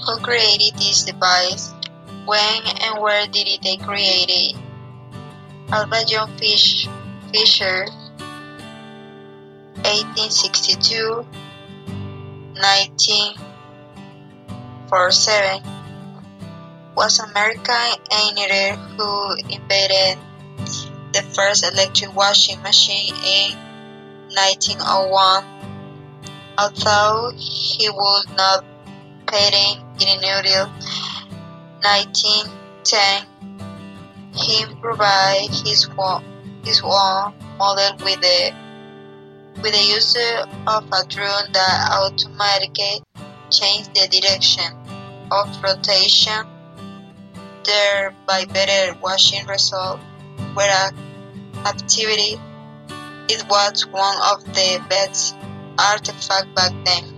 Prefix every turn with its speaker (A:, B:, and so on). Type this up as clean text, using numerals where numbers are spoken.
A: Who created this device? When and where did they create it? Alva John Fisher, 1862, 1947, was an American engineer who invented the first electric washing machine in 1901. Although he would not patent it until 1910, he provided his own model with the use of a drum that automatically changed the direction of rotation, thereby better washing results. Whereas activity, it was one of the best artifacts back then.